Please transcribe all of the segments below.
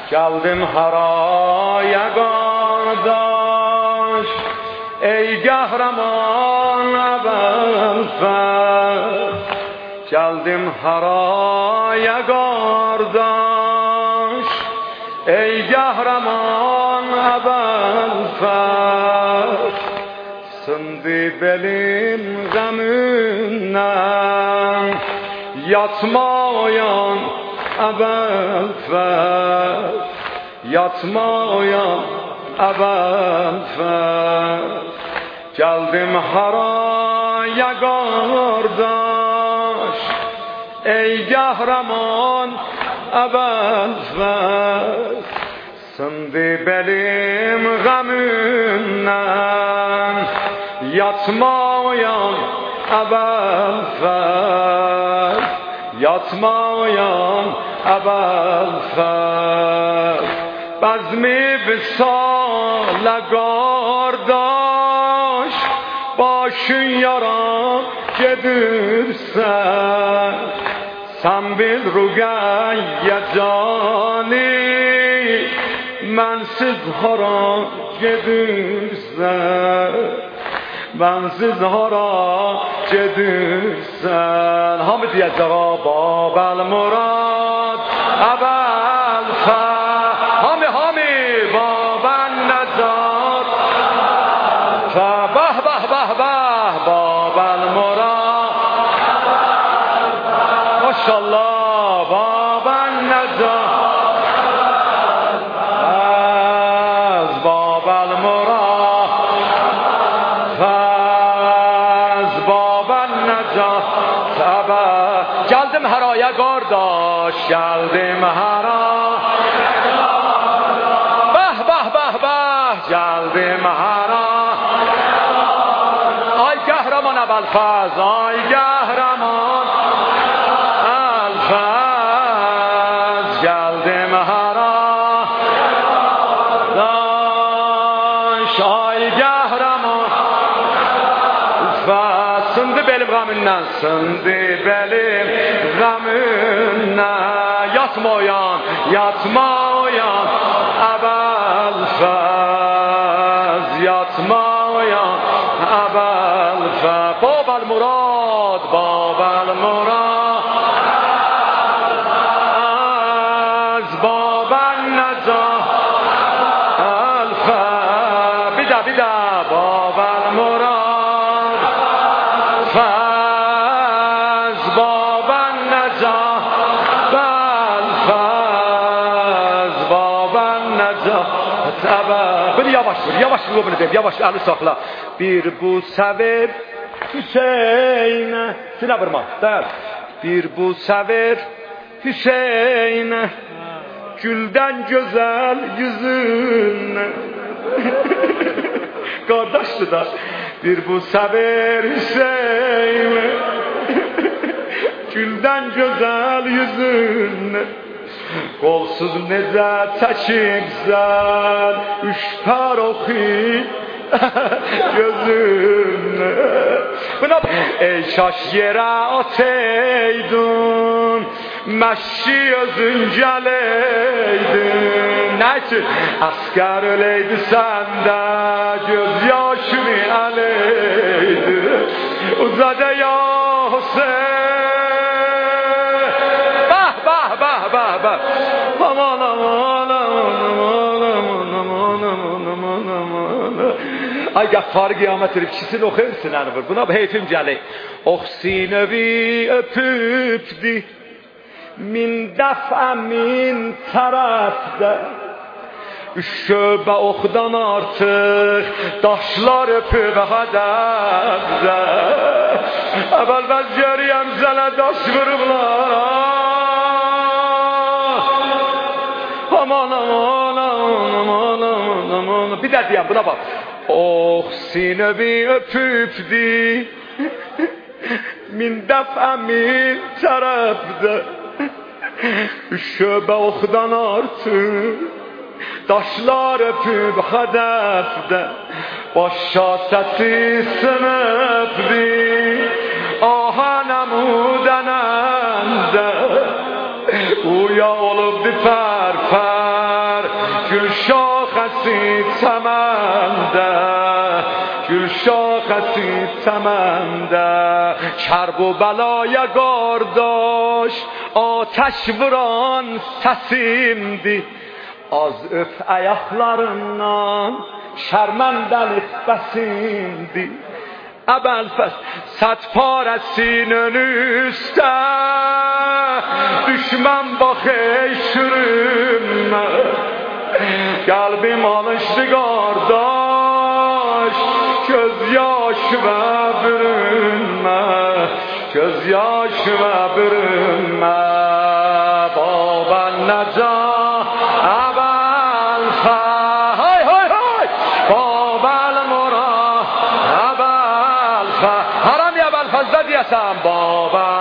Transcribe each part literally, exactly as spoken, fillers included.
Geldim haraya qardaş, ey qəhrəman əvvəlfər. Geldim haraya qardaş, ey qəhrəman əvvəlfər. Sındı belim qəmündən, yatma oyan əvvəlfər. Yatma oyan əvvəlfər. Geldim haraya qardaş, ey qəhrəman əvvəlfər. Sındı belim qəmündən, yatma oyan əvvəlfər. Yatma oyan əvvəlfər. Bəzmi visalə qardaş, başın yaram gedirsən. Sən bil Rüqəyyə cani, mənsiz hara gedirsən. Mənsiz hara gedirsən. Hamı deyəcək Babel Murad əvvəlfər. Hamı hamı Babel Nəcat. Bəh bəh bəh bəh Babel Murad. Maşallah Babel Nəcat. Az Babel Murad. Az Babel Nəcat. Geldim haraya qardaş, geldim haraya qardaş. Bəh bəh bəh bəh geldim haraya qardaş. Ay qəhrəman əvvəlfər, ay qəhrəman əvvəlfər. Geldim haraya qardaş, ay qəhrəman əvvəlfər. Sındı belim qəmündən, sındı belim qəmündən. Yatma oyan, yatma oyan əvvəlfər. Yatma oyan əvvəlfər. Babel Murad, Babel Murad. Az Babel Nəcat əvvəlfər. Bir də, bir də Babel Murad. Faz Babel Nəcat əvvəlfər. Babel Nəcat əvvəlfər. Bunu yavaş vur, yavaş vur bunu deyim, yavaş əli saxla. Bir bu səvir Hüseynə. Sinə vurma, dayan. Bir bu səvir Hüseynə, güldən gözəl yüzünə. Qardaşdır da. Bir bu səvir Hüseynə, güldən gözəl yüzünə. Qolsuz necə çəkibsən, üç pər oxuyub gözünə. Buna ey şaş yerə ataydın, məşki özün gələydin. Nə üçün? Əskər öləydi səndə, göz yaşını ələydi. Uzadə ya Hüseyin. Bəh bəh bəh bəh bəh. Aman aman aman aman aman aman aman aman aman. Ay Qəffarı qiyamət edib ikisini oxuyursun əni vur. Buna heyfim gəlir. Oxsinəvi öpübdi, min dəfə min tərəfdə. Üç şöbə oxdan artıq, daşlar öpüb hədəfdə. Əvvəl bəz görəyəm sənə daş vurublar. Aman aman aman aman aman aman. Bir də deyəm buna bax. Oxsinəvi öpübdi, min dəfə min tərəfdə. Üç şöbə oxdan artıq, daşlar öpüb hədəfdə. Başa səsi sınıbdi, ahənəmudənəndə. Uya olubdi pərpər, gül şaxəsi çəməndə, gül şaxəsi çəməndə, kərb و bəlaya qardaş ateş vuran səsimdi. Az öp ayaqlarından şərməndəlik bəsimdi. Əbəlfəz sət parəsinin üstə, düşmən bax ey şürünmə. Qəlbim alışdı qardaş, göz yaş və bürünmə, göz yaş və bürünmə. Babən nəcah əbəlfəz, hay hay hay, babel murad əbəlfəz. Haram ya əbəlfəzdə deyəsən, babel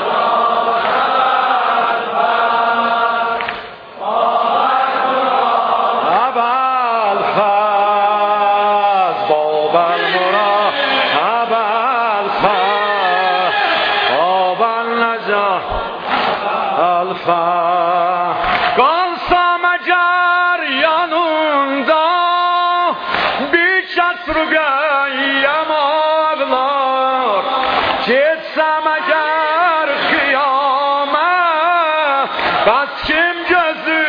qalsam əgər yanında, bir kəs rüqəyyəm ağlar. Getsəm əgər xiyamə, bəs kim gözü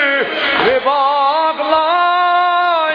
bağlar.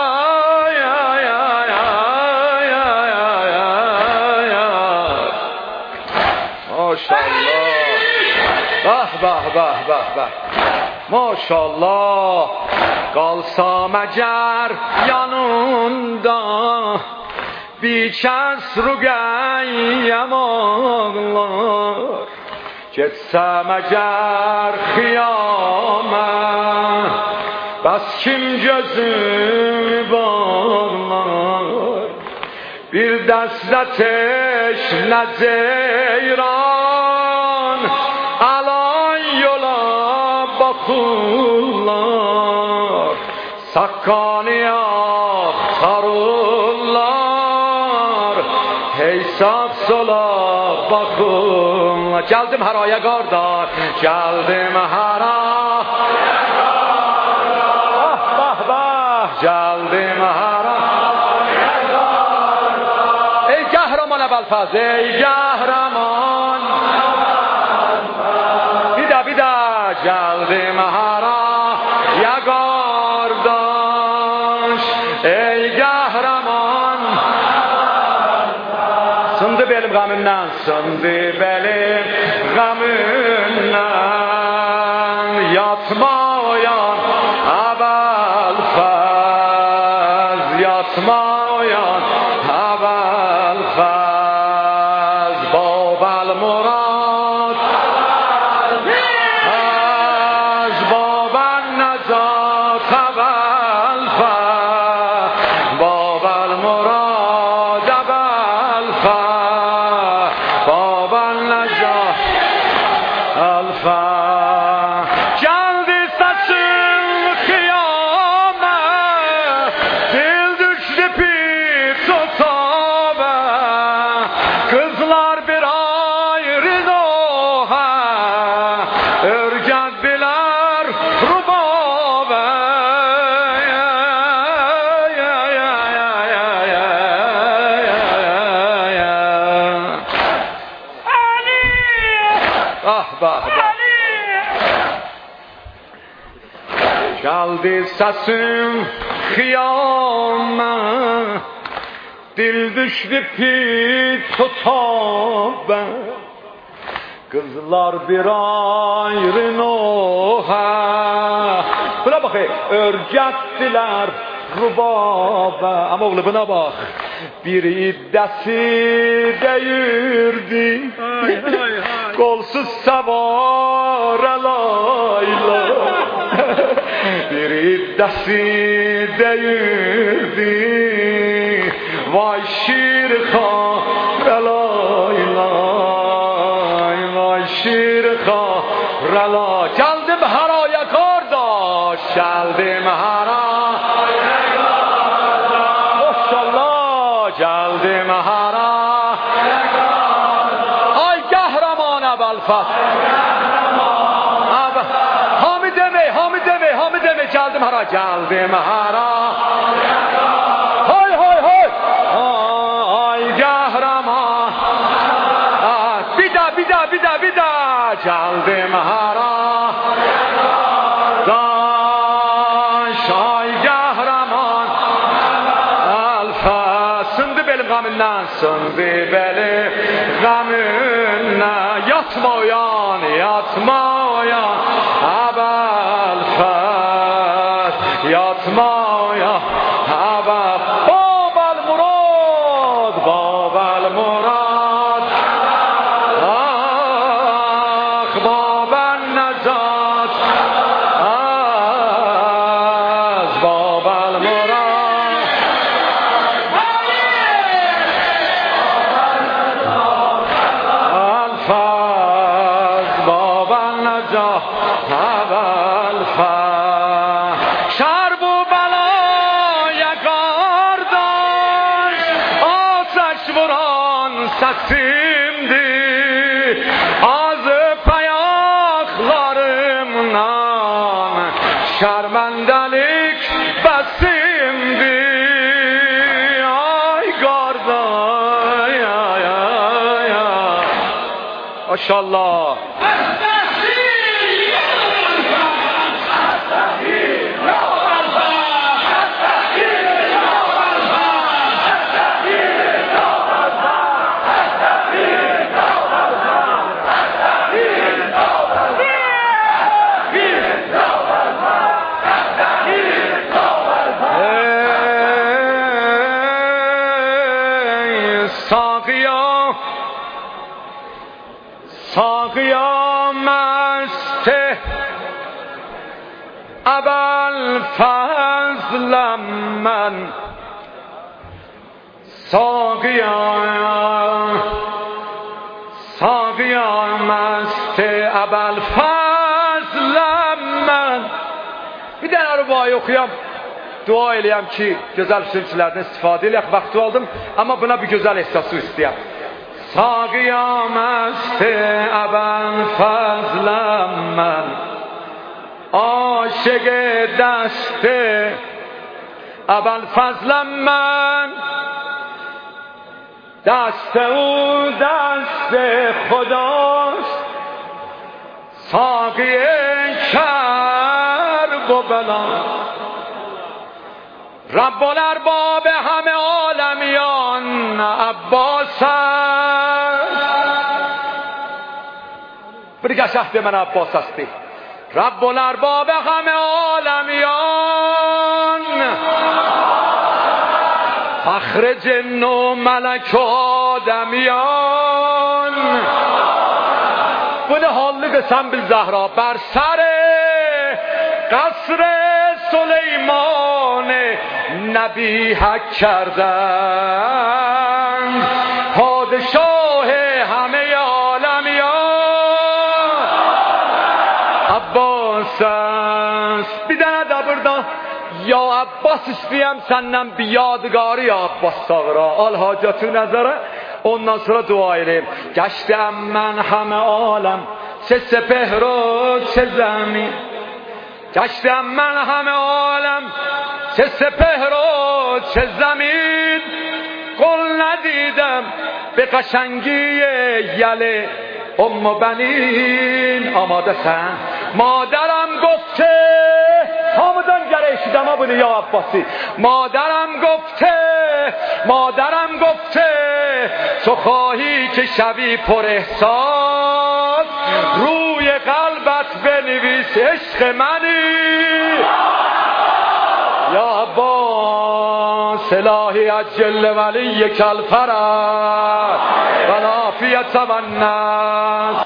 Maşallah. Bah bah bah bah bah. Maşallah. Qalsam əgər yanında, bir kəs rüqəyyəm ağlar. Getsəm əgər xiyamə, bəs kim gözümü bağlar. Bir dəst ateş nə ceyran, alan yola baxırlar. Saqqanı axtarırlar, hey sağ sola baxırlar. Gəldim haraya qardaş, gəldim haraya qardaş. Ah bah bah, gəldim haraya qardaş. Ey qəhrəman Əbəlfəz, ey qəhrəman. Bida bida, gəldim haraya qardaş. Ey qəhrəman. Sındı belim qəmimdən, sındı belim qəmimdən. Yatma oyan Əbəlfəz, yatma oyan Əbəlfəz. Babel murad az babel nəcat Əbəlfəz. Babel murad Əbəlfəz, babel nəcat Əbəlfəz. Gəldi səsin qiyamət, dil düşdü pir tutaba. Kızlar bir ayrı noha, örgətdilər rubaba. Ah bah bah. Gəldi səsim qiyamət, dil düşdü pir tutaba. Kızlar bir ayrı noha, buna bak, örgətdilər rubaba. Ama oğlu buna bak, bir iddəsi deyirdi, kolsuz savara layla. Bir iddəsi deyirdi, vay şirxan layla, vay şirxan layla. Gəldim haraya qardaş, gəldim haraya qardaş. Maşallah, gəldim haraya qardaş. Ay qəhrəman Əbəlfəz. Hami demək, hami demək, hami demək, gəldim جلد مهارا جلد مهارا های های های آی قهرمان بیدا بیدا بیدا بیدا جلد مهارا داش آی قهرمان الفا سنده benim gamından söndü benim gamından yatma uyan yatma uyan abel fes yatma uyan abel babel murad babel murad ah babel necat az babel murad اول شر و بلای گاردان آتش وران سسیمدی از پیاخlarımdan şermendelik besimdi ay gardan ya ya ya maşallah ساقیا ساقیا مست ابوالفضل من ساقیا ساقیا مست ابوالفضل من bir dənə rübai oxuyam dua eləyəm ki gözəl sözlərdən istifadə eləyək vaxtı aldım amma buna bir gözəl ehsası istəyəm ساقیا مست ابوالفضل من عاشق دست ابوالفضل من دست او دست خداست ساقی کرب و بلا رب الارباب همه عالمیان عباس است بریگه شهد من عباس هستی رب الارباب همه عالمیان فخر جن و ملک و آدمیان bunu hallı sen bil Zahra ber sar قصر سلیمان نبی حق کردند پادشاه همه عالمیان Abbas است bir dənə də burada ya Abbas istəyəm səndən bir yadigarı ya Abbas Sağra al hacatı nəzərə ondan sonra dua edeyim gəştəm mən həmə aləm çe sepehr و çe زمین گشتم من همه عالم چه سپهر و چه زمین قل ندیدم به قشنگی یله ام و بنین آماده سن مادرم گفته آمدن گریشیدم آبونه یا عباسی مادرم گفته مادرم گفته تو خواهی که شوی پر احساس روی قلبت بنویس عشق منی یا عباس الهی عجل ولی کل فرج و العافیت و النصر